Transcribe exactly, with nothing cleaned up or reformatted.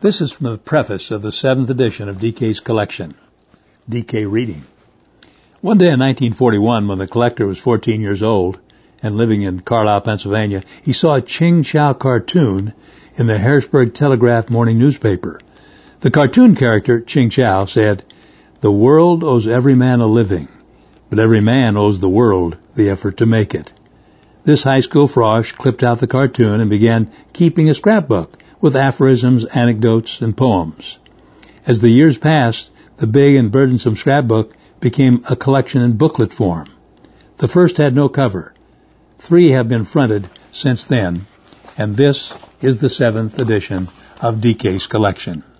This is from the preface of the seventh edition of D K's collection, D K Reading. One day in nineteen forty-one, when the collector was fourteen years old and living in Carlisle, Pennsylvania, he saw a Ching Chow cartoon in the Harrisburg Telegraph morning newspaper. The cartoon character, Ching Chow, said, "The world owes every man a living, but every man owes the world the effort to make it." This high school frosh clipped out the cartoon and began keeping a scrapbook with aphorisms, anecdotes, and poems. As the years passed, the big and burdensome scrapbook became a collection in booklet form. The first had no cover. Three have been fronted since then, and this is the seventh edition of D K's collection.